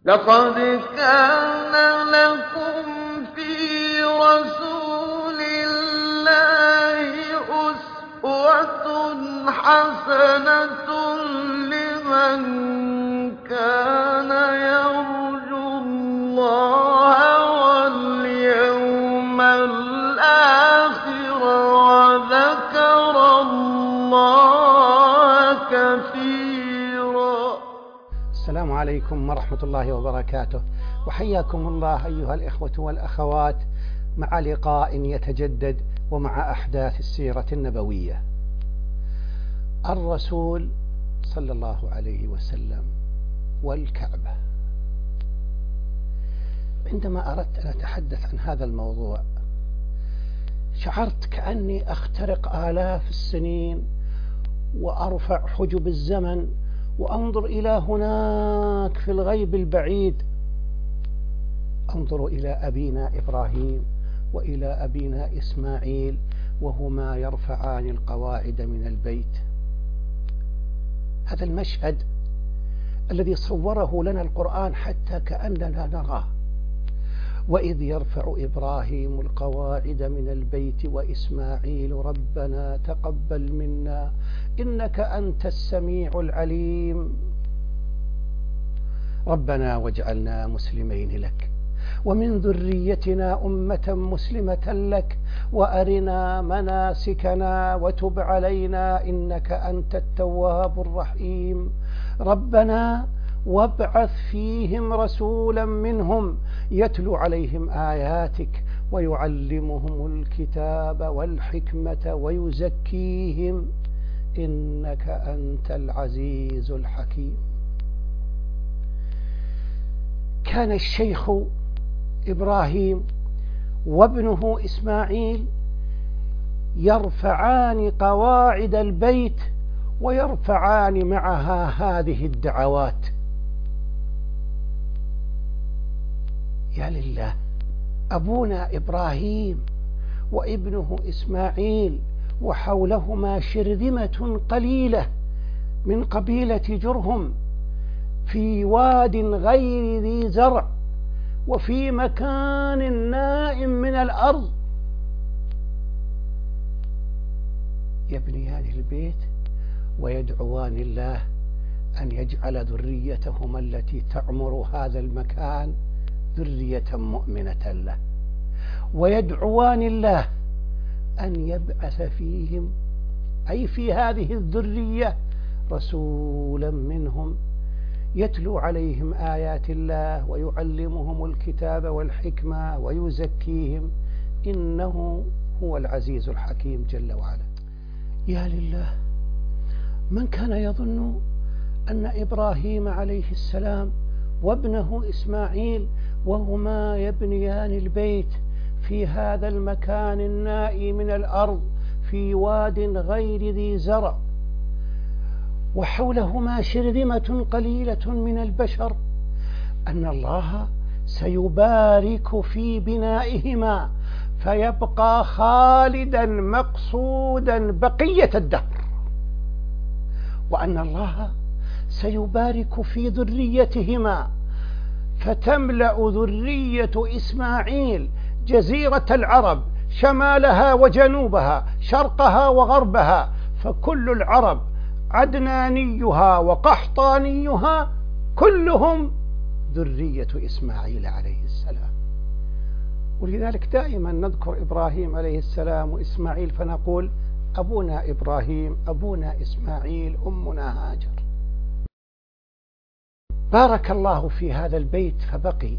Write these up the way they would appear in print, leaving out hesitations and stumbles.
لقد كان لكم في رسول الله أسوة حسنة لمن كان يرجو الله واليوم الآخر وذكر الله كثيرا. السلام عليكم ورحمة الله وبركاته، وحياكم الله أيها الإخوة والأخوات مع لقاء يتجدد ومع أحداث السيرة النبوية. الرسول صلى الله عليه وسلم والكعبة. عندما أردت أن أتحدث عن هذا الموضوع شعرت كأني أخترق آلاف السنين وأرفع حجب الزمن وأنظر إلى هناك في الغيب البعيد، أنظر إلى أبينا إبراهيم وإلى أبينا إسماعيل وهما يرفعان القواعد من البيت. هذا المشهد الذي صوره لنا القرآن حتى كأننا نراه. وإذ يرفع إبراهيم القواعد من البيت وإسماعيل ربنا تقبل منا إنك أنت السميع العليم ربنا واجعلنا مسلمين لك ومن ذريتنا أمة مسلمة لك وأرنا مناسكنا وتب علينا إنك أنت التواب الرحيم ربنا وابعث فيهم رسولا منهم يتلو عليهم آياتك ويعلمهم الكتاب والحكمة ويزكيهم إنك أنت العزيز الحكيم. كان الشيخ إبراهيم وابنه إسماعيل يرفعان قواعد البيت ويرفعان معها هذه الدعوات. يا لله، أبونا إبراهيم وابنه إسماعيل وحولهما شرذمة قليلة من قبيلة جرهم في واد غير ذي زرع وفي مكان نائم من الأرض، يبنيان البيت ويدعوان الله أن يجعل ذريتهما التي تعمر هذا المكان ذرية مؤمنة له، ويدعوان الله أن يبعث فيهم أي في هذه الذرية رسولا منهم يتلو عليهم آيات الله ويعلمهم الكتاب والحكمة ويزكيهم إنه هو العزيز الحكيم جل وعلا. يا لله، من كان يظن أن إبراهيم عليه السلام وابنه إسماعيل وهما يبنيان البيت في هذا المكان النائي من الأرض في واد غير ذي زرع وحولهما شرذمة قليلة من البشر أن الله سيبارك في بنائهما فيبقى خالدا مقصودا بقية الدهر، وأن الله سيبارك في ذريتهما فتملأ ذرية إسماعيل جزيرة العرب شمالها وجنوبها شرقها وغربها، فكل العرب عدنانيها وقحطانيها كلهم ذرية إسماعيل عليه السلام. ولذلك دائما نذكر إبراهيم عليه السلام وإسماعيل فنقول أبونا إبراهيم أبونا إسماعيل أمنا هاجر. بارك الله في هذا البيت فبقي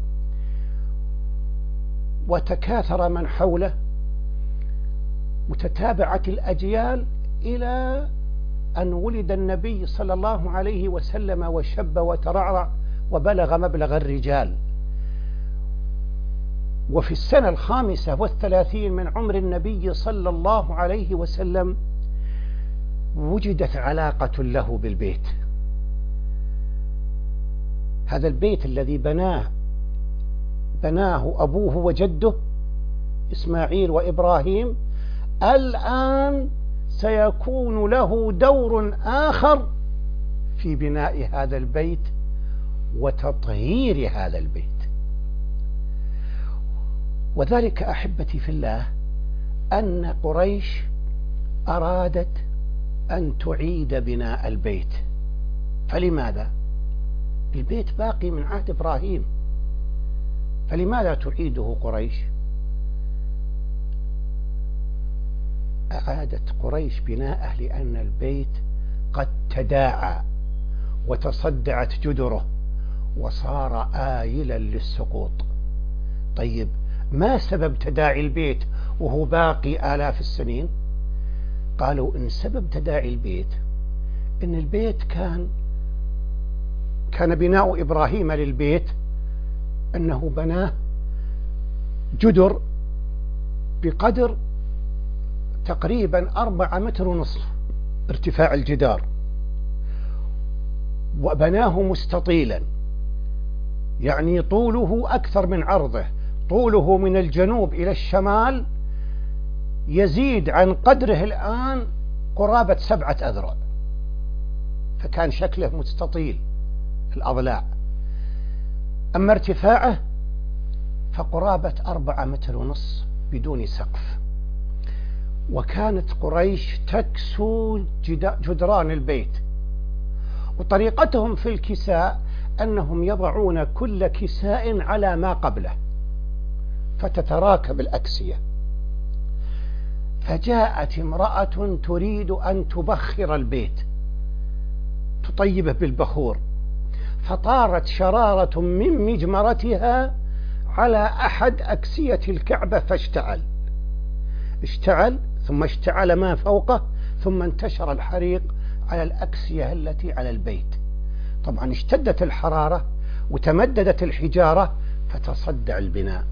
وتكاثر من حوله متتابعة الأجيال إلى أن ولد النبي صلى الله عليه وسلم وشب وترعرع وبلغ مبلغ الرجال. وفي السنة 35 من عمر النبي صلى الله عليه وسلم وجدت علاقة له بالبيت. هذا البيت الذي بناه أبوه وجده إسماعيل وإبراهيم الآن سيكون له دور آخر في بناء هذا البيت وتطهير هذا البيت. وذلك أحبتي في الله أن قريش أرادت أن تعيد بناء البيت. فلماذا؟ البيت باقي من عهد إبراهيم، فلماذا تعيده قريش؟ أعادت قريش بناءه لأن البيت قد تداعى وتصدعت جدره وصار آيلا للسقوط. طيب، ما سبب تداعي البيت وهو باقي آلاف السنين؟ قالوا إن سبب تداعي البيت إن البيت كان بناء إبراهيم للبيت أنه بناه جدر بقدر تقريبا 4.5 متر ارتفاع الجدار، وبناه مستطيلا، يعني طوله أكثر من عرضه، طوله من الجنوب إلى الشمال يزيد عن قدره الآن قرابة 7 أذرع، فكان شكله مستطيل الأضلاع. أما ارتفاعه فقرابة 4.5 متر بدون سقف. وكانت قريش تكسو جدران البيت، وطريقتهم في الكساء أنهم يضعون كل كساء على ما قبله فتتراكب الأكسية. فجاءت امرأة تريد أن تبخر البيت، تطيبه بالبخور، فطارت شرارة من مجمرتها على أحد أكسية الكعبة فاشتعل، ثم اشتعل ما فوقه، ثم انتشر الحريق على الأكسية التي على البيت. طبعا اشتدت الحرارة وتمددت الحجارة فتصدع البناء،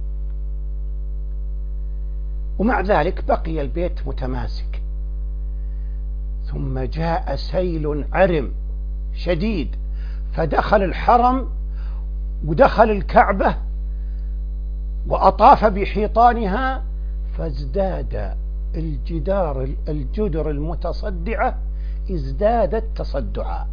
ومع ذلك بقي البيت متماسك. ثم جاء سيل عرم شديد فدخل الحرم ودخل الكعبة وأطاف بحيطانها، فازداد الجدر المتصدعة ازدادت تصدعا.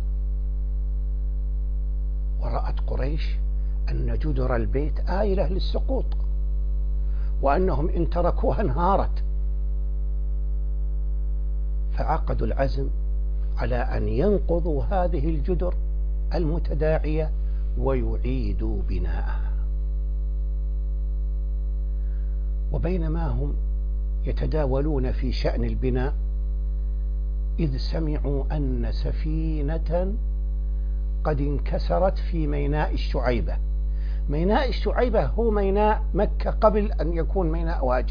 ورأت قريش أن جدر البيت آيلة للسقوط، وأنهم إن تركوها انهارت، فعقدوا العزم على أن ينقضوا هذه الجدر المتداعية ويعيدوا بناءها. وبينما هم يتداولون في شأن البناء إذ سمعوا أن سفينة قد انكسرت في ميناء الشعيبة. ميناء الشعيبة هو ميناء مكة قبل أن يكون ميناء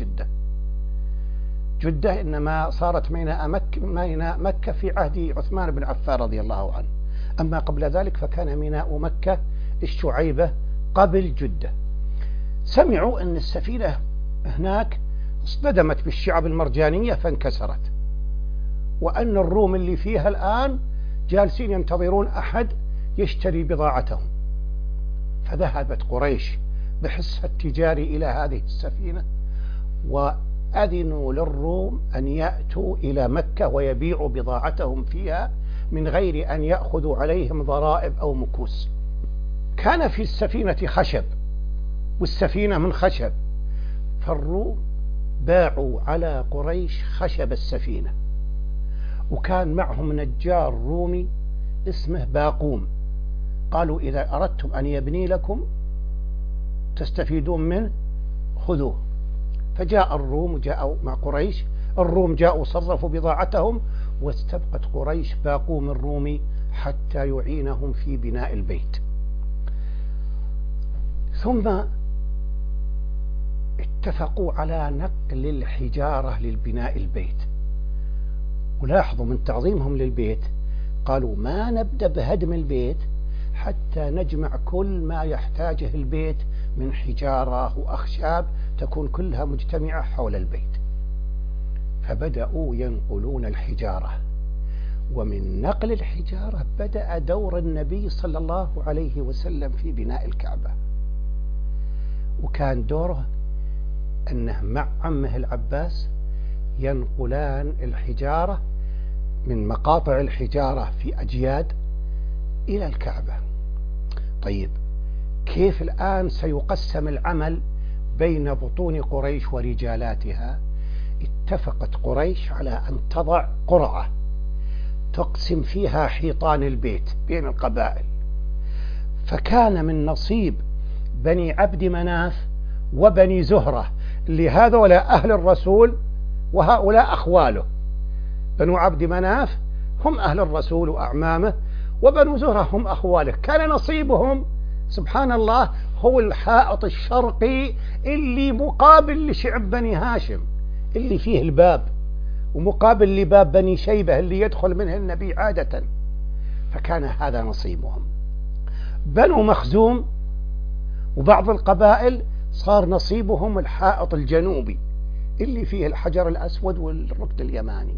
جدة إنما صارت ميناء مكة في عهد عثمان بن عفان رضي الله عنه، أما قبل ذلك فكان ميناء مكة الشعيبة قبل جدة. سمعوا أن السفينة هناك اصطدمت بالشعب المرجانية فانكسرت، وأن الروم اللي فيها الآن جالسين ينتظرون أحد يشتري بضاعتهم. فذهبت قريش بحسها التجاري إلى هذه السفينة وأذنوا للروم أن يأتوا إلى مكة ويبيعوا بضاعتهم فيها من غير أن يأخذوا عليهم ضرائب أو مكوس. كان في السفينة خشب والسفينة من خشب، فالروم باعوا على قريش خشب السفينة، وكان معهم نجار رومي اسمه باقوم، قالوا إذا أردتم أن يبني لكم تستفيدون منه خذوه. فجاء الروم وجاءوا مع قريش، الروم جاءوا صرفوا بضاعتهم، واستبقت قريش باقوم الرومي حتى يعينهم في بناء البيت. ثم اتفقوا على نقل الحجارة للبناء البيت. ولاحظوا من تعظيمهم للبيت قالوا ما نبدأ بهدم البيت حتى نجمع كل ما يحتاجه البيت من حجارة وأخشاب تكون كلها مجتمعة حول البيت. فبدأوا ينقلون الحجارة، ومن نقل الحجارة بدأ دور النبي صلى الله عليه وسلم في بناء الكعبة. وكان دوره أنه مع عمه العباس ينقلان الحجارة من مقاطع الحجارة في أجياد إلى الكعبة. طيب كيف الآن سيقسم العمل بين بطون قريش ورجالاتها؟ اتفقت قريش على أن تضع قرعة تقسم فيها حيطان البيت بين القبائل، فكان من نصيب بني عبد مناف وبني زهرة اللي هذولا أهل الرسول وهؤلاء أخواله. بنو عبد مناف هم أهل الرسول وأعمامه، وبنو زهرة هم أخواله. كان نصيبهم سبحان الله هو الحائط الشرقي اللي مقابل لشعب بني هاشم اللي فيه الباب، ومقابل لباب بني شيبة اللي يدخل منه النبي عادة، فكان هذا نصيبهم. بنو مخزوم وبعض القبائل صار نصيبهم الحائط الجنوبي اللي فيه الحجر الأسود والركن اليماني.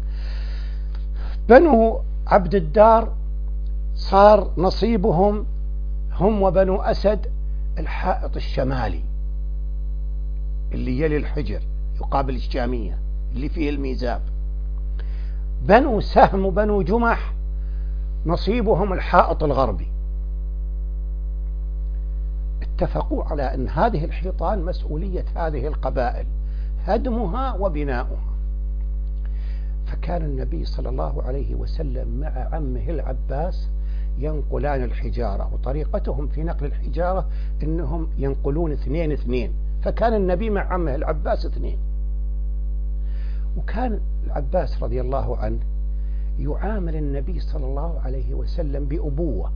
بنو عبد الدار صار نصيبهم هم وبنو أسد الحائط الشمالي اللي يلي الحجر يقابل الشامية اللي فيه الميزاب. بنو سهم وبنو جمح نصيبهم الحائط الغربي. اتفقوا على أن هذه الحيطان مسؤولية هذه القبائل هدمها وبناؤها. فكان النبي صلى الله عليه وسلم مع عمه العباس ينقلان الحجارة، وطريقتهم في نقل الحجارة أنهم ينقلون 2 فكان النبي مع عمه العباس 2. وكان العباس رضي الله عنه يعامل النبي صلى الله عليه وسلم بأبوة،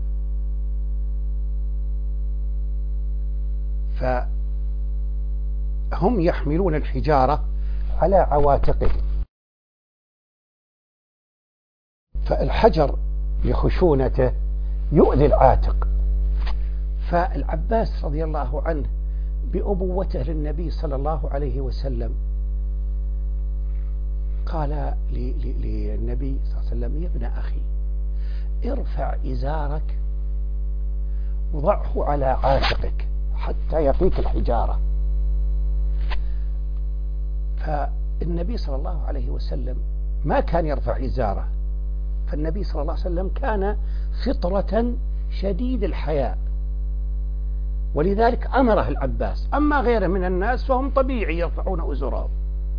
فهم يحملون الحجارة على عواتقهم، فالحجر لخشونته يؤذي العاتق. فالعباس رضي الله عنه بأبوته للنبي صلى الله عليه وسلم قال للنبي صلى الله عليه وسلم: يا ابن أخي ارفع إزارك وضعه على عاتقك حتى يقيك الحجارة. فالنبي صلى الله عليه وسلم ما كان يرفع إزاره، فالنبي صلى الله عليه وسلم كان فطرة شديد الحياء، ولذلك أمره العباس. أما غيره من الناس فهم طبيعي يرفعون أزرهم.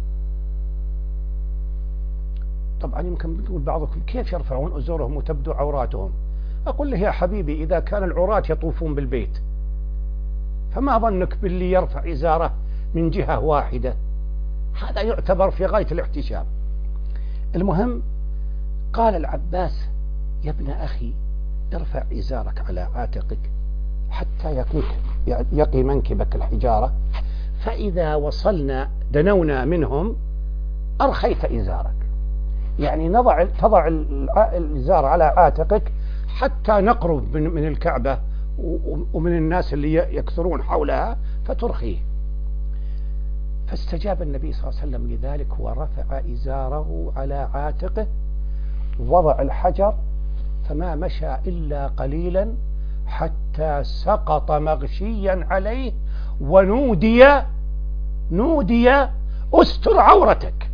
طبعا يمكن تقول بعضكم: كيف يرفعون أزرهم وتبدو عوراتهم؟ أقول له: يا حبيبي، إذا كان العراة يطوفون بالبيت فما ظنك باللي يرفع إزاره من جهة واحدة؟ هذا يعتبر في غاية الاحتشام. المهم قال العباس: يا ابن أخي ارفع إزارك على عاتقك حتى يقي منكبك الحجارة، فإذا وصلنا دنونا منهم أرخيت إزارك، يعني تضع الإزار على عاتقك حتى نقرب من الكعبة ومن الناس اللي يكثرون حولها فترخيه. فاستجاب النبي صلى الله عليه وسلم لذلك ورفع إزاره على عاتقه، وضع الحجر، فما مشى إلا قليلا حتى سقط مغشيا عليه، ونودي استر عورتك.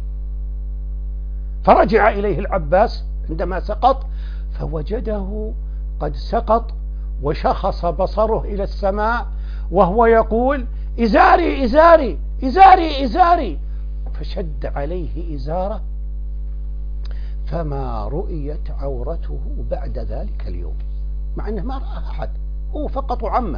فرجع إليه العباس عندما سقط فوجده قد سقط وشخص بصره إلى السماء وهو يقول: إزاري إزاري إزاري إزاري. فشد عليه إزاره فما رؤيت عورته بعد ذلك اليوم، مع أنه ما رأى أحد، هو فقط عمه.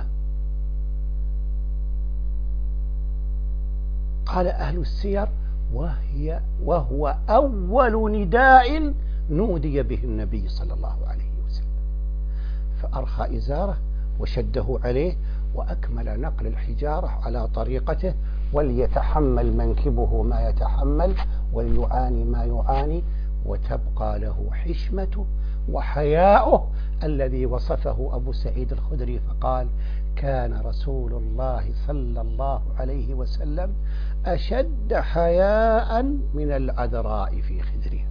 قال أهل السير: وهو أول نداء نودي به النبي صلى الله عليه وسلم. فأرخى إزاره وشده عليه وأكمل نقل الحجارة على طريقته، وليتحمل منكبه ما يتحمل وليعاني ما يعاني، وتبقى له حشمته وحياؤه الذي وصفه أبو سعيد الخدري فقال: كان رسول الله صلى الله عليه وسلم أشد حياء من العذراء في خدرها.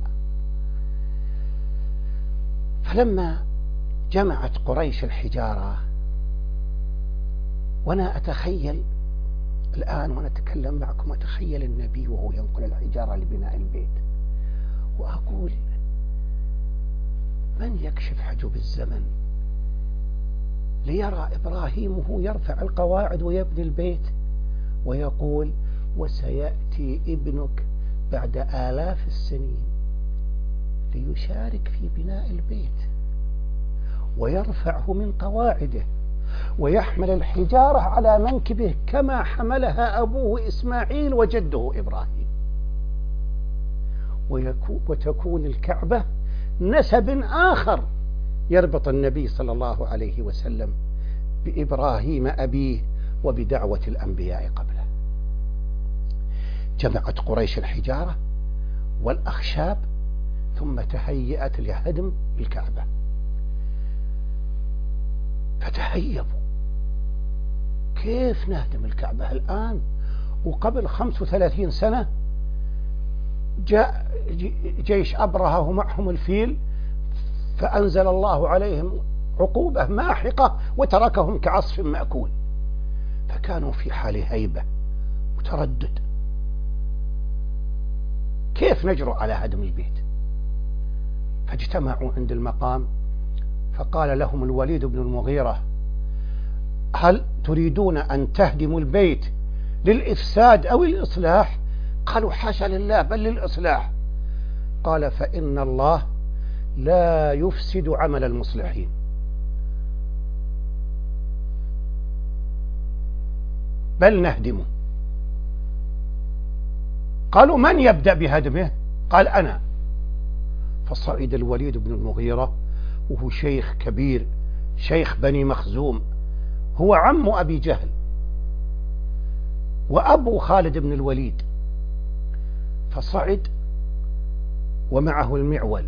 فلما جمعت قريش الحجارة، وأنا أتخيل الآن وأنا أتكلم معكم، أتخيل النبي وهو ينقل الحجارة لبناء البيت، وأقول: من يكشف حجب الزمن ليرى إبراهيم وهو يرفع القواعد ويبني البيت ويقول: وسيأتي ابنك بعد آلاف السنين ليشارك في بناء البيت ويرفعه من قواعده ويحمل الحجارة على منكبه كما حملها أبوه إسماعيل وجده إبراهيم، وتكون الكعبة نسب آخر يربط النبي صلى الله عليه وسلم بإبراهيم أبيه وبدعوة الأنبياء قبله. جمعت قريش الحجارة والأخشاب ثم تهيأت لهدم الكعبة، فتهيبوا: كيف نهدم الكعبة الآن وقبل 35 سنة جاء جيش أبرهة ومعهم الفيل فأنزل الله عليهم عقوبة ماحقة وتركهم كعصف مأكول. فكانوا في حال هيبة وتردد: كيف نجرؤ على هدم البيت؟ فاجتمعوا عند المقام فقال لهم الوليد بن المغيرة: هل تريدون أن تهدموا البيت للإفساد أو الإصلاح؟ قالوا: حاشا لله، بل للإصلاح. قال: فإن الله لا يفسد عمل المصلحين. بل نهدمه. قالوا: من يبدأ بهدمه؟ قال: أنا. فصعد الوليد بن المغيرة وهو شيخ كبير، شيخ بني مخزوم، هو عم أبي جهل وأبو خالد بن الوليد، فصعد ومعه المعول،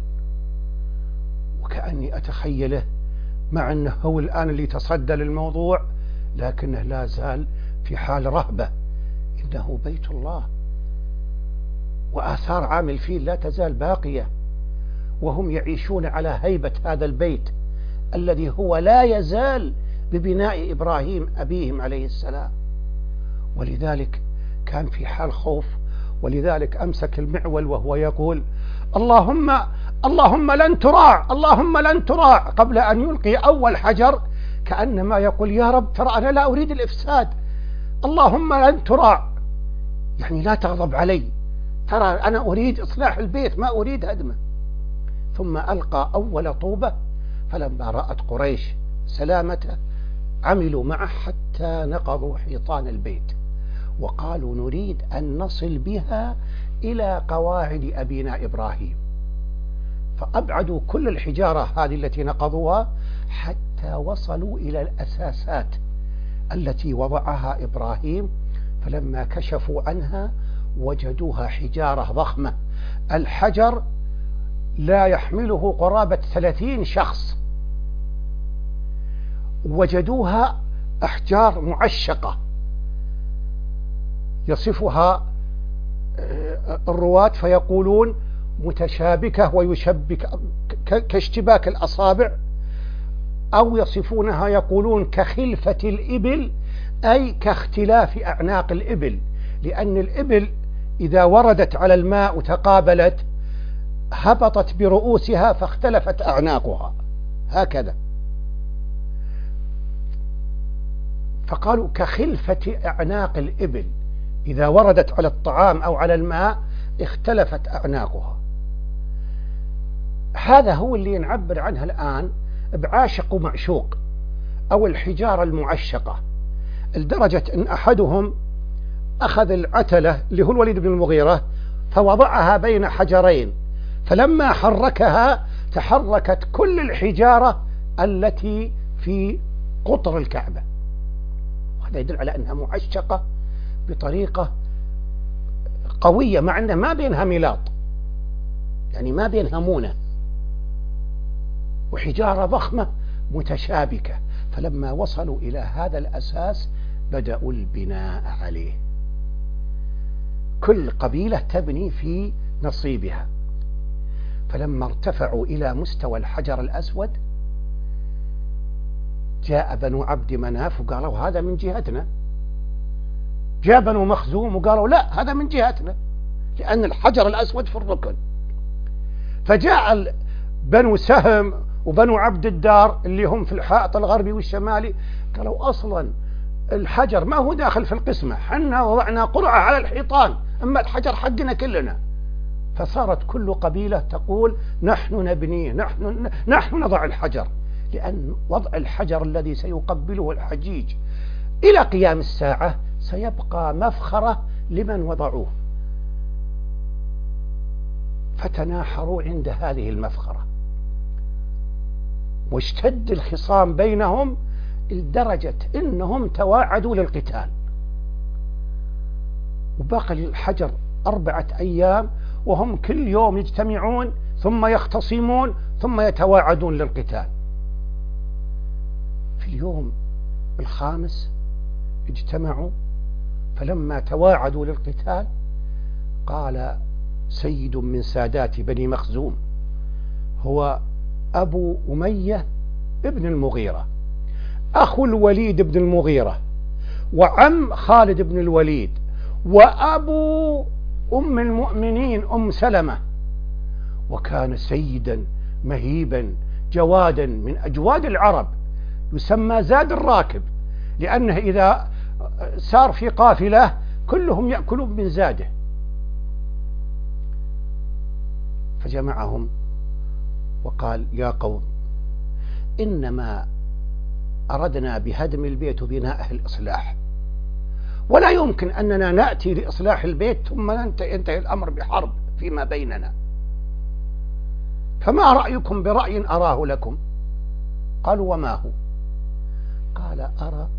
وكأني أتخيله مع أنه هو الآن اللي تصدى للموضوع لكنه لا زال في حال رهبة، إنه بيت الله وآثار عام الفيل لا تزال باقية، وهم يعيشون على هيبة هذا البيت الذي هو لا يزال ببناء إبراهيم أبيهم عليه السلام. ولذلك كان في حال خوف، ولذلك أمسك المعول وهو يقول: اللهم لن تراع، اللهم لن تراع، قبل أن يلقي أول حجر كأنما يقول: يا رب ترى أنا لا أريد الإفساد، اللهم لن تراع، يعني لا تغضب علي، ترى أنا أريد إصلاح البيت ما أريد هدمه. ثم ألقى أول طوبة، فلما رأت قريش سلامته عملوا معه حتى نقضوا حيطان البيت وقالوا: نريد أن نصل بها إلى قواعد أبينا إبراهيم. فأبعدوا كل الحجارة هذه التي نقضوها حتى وصلوا إلى الأساسات التي وضعها إبراهيم، فلما كشفوا عنها وجدوها حجارة ضخمة، الحجر لا يحمله قرابة 30 شخص، وجدوها أحجار معشقة يصفها الرواة فيقولون متشابكة ويشبك كاشتباك الأصابع، أو يصفونها يقولون كخلفة الإبل، أي كاختلاف أعناق الإبل، لأن الإبل إذا وردت على الماء وتقابلت هبطت برؤوسها فاختلفت أعناقها هكذا. فقالوا كخلفة أعناق الإبل، إذا وردت على الطعام أو على الماء اختلفت أعناقها. هذا هو اللي نعبر عنه الآن بعاشق ومعشوق، أو الحجارة المعشقة، لدرجة أن أحدهم أخذ العتلة اللي هو الوليد بن المغيرة فوضعها بين حجرين، فلما حركها تحركت كل الحجارة التي في قطر الكعبة. وهذا يدل على أنها معشقة بطريقة قوية، مع أنه ما بينها ميلاط، يعني ما بينها مونة، وحجارة ضخمة متشابكة. فلما وصلوا إلى هذا الأساس بدأوا البناء عليه، كل قبيلة تبني في نصيبها. فلما ارتفعوا إلى مستوى الحجر الأسود جاء بنو عبد مناف وقالوا هذا من جهتنا، جاء بنو مخزوم وقالوا لا هذا من جهتنا، لأن الحجر الأسود في الركن. فجاء بنو سهم وبنو عبد الدار اللي هم في الحائط الغربي والشمالي قالوا أصلا الحجر ما هو داخل في القسمة، حنا وضعنا قرعة على الحيطان، أما الحجر حقنا كلنا. فصارت كل قبيلة تقول نحن نبنيه، نحن نضع الحجر، لأن وضع الحجر الذي سيقبله الحجيج إلى قيام الساعة سيبقى مفخرة لمن وضعوه. فتناحروا عند هذه المفخرة، واشتد الخصام بينهم لدرجة إنهم تواعدوا للقتال. وبقي الحجر 4 أيام وهم كل يوم يجتمعون ثم يختصمون ثم يتواعدون للقتال. في اليوم الخامس اجتمعوا، فلما تواعدوا للقتال قال سيد من سادات بني مخزوم، هو أبو أمية ابن المغيرة، أخو الوليد بن المغيرة، وعم خالد بن الوليد، وأبو أم المؤمنين أم سلمة، وكان سيدا مهيبا جوادا من أجواد العرب، يسمى زاد الراكب، لأنه إذا سار في قافلة كلهم يأكلون من زاده. فجمعهم وقال يا قوم، إنما أردنا بهدم البيت وبنائه الإصلاح، ولا يمكن أننا نأتي لإصلاح البيت ثم ينتهي الأمر بحرب فيما بيننا، فما رأيكم برأي أراه لكم؟ قالوا وما هو؟ قال أرى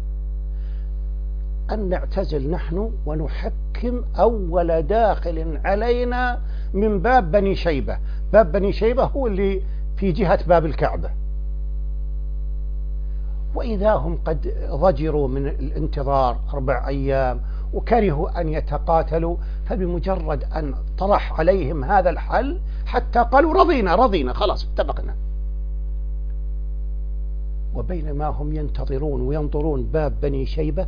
أن نعتزل نحن ونحكم أول داخل علينا من باب بني شيبة. باب بني شيبة هو اللي في جهة باب الكعبة، وإذا هم قد ضجروا من الانتظار 4 أيام وكرهوا أن يتقاتلوا، فبمجرد أن طرح عليهم هذا الحل حتى قالوا رضينا خلاص اتفقنا. وبينما هم ينتظرون وينظرون باب بني شيبة،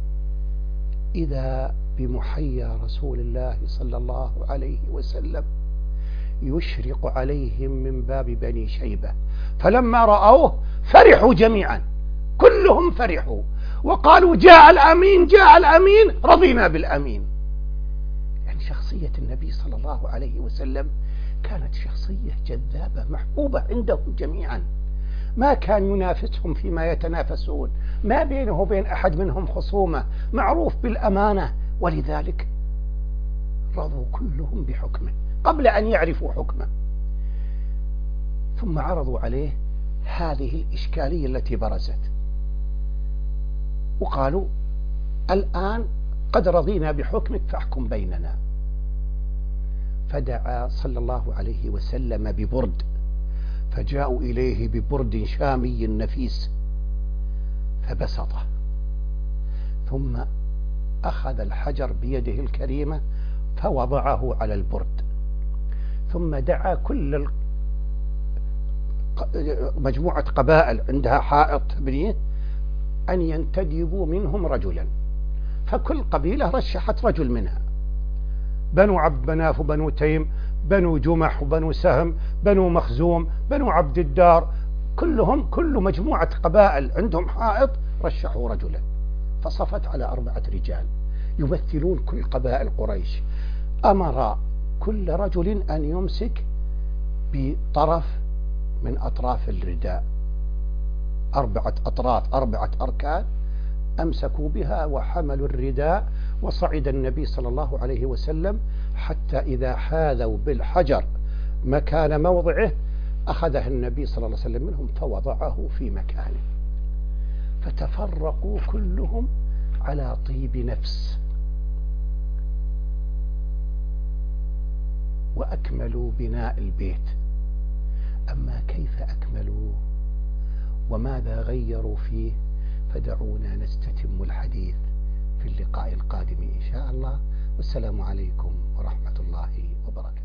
إذا بمحيا رسول الله صلى الله عليه وسلم يشرق عليهم من باب بني شيبة، فلما رأوه فرحوا جميعا، كلهم فرحوا وقالوا جاء الأمين رضينا بالأمين. يعني شخصية النبي صلى الله عليه وسلم كانت شخصية جذابة محبوبة عندهم جميعا، ما كان ينافسهم فيما يتنافسون، ما بينه وبين أحد منهم خصومة، معروف بالأمانة، ولذلك رضوا كلهم بحكمه قبل أن يعرفوا حكمه. ثم عرضوا عليه هذه الإشكالية التي برزت، وقالوا الآن قد رضينا بحكمك فاحكم بيننا. فدعا صلى الله عليه وسلم ببرد، فجاءوا إليه ببرد شامي نفيس فبسطه، ثم أخذ الحجر بيده الكريمة فوضعه على البرد، ثم دعا كل مجموعة قبائل عندها حائط تبنيه أن ينتدبوا منهم رجلا، فكل قبيلة رشحت رجل منها، بنو عبد مناف وبنو تيم، بنو جمح وبنو سهم، بنو مخزوم، بنو عبد الدار، كل مجموعة قبائل عندهم حائط رشحوا رجلا، فصفت على 4 رجال يمثلون كل قبائل قريش. أمر كل رجل أن يمسك بطرف من أطراف الرداء، 4 أطراف 4 أركان، أمسكوا بها وحملوا الرداء، وصعد النبي صلى الله عليه وسلم حتى إذا حاذوا بالحجر مكان موضعه أخذه النبي صلى الله عليه وسلم منهم فوضعه في مكانه، فتفرقوا كلهم على طيب نفس، وأكملوا بناء البيت. أما كيف أكملوا وماذا غيروا فيه فدعونا نستتم الحديث في اللقاء القادم إن شاء الله، والسلام عليكم ورحمة الله وبركاته.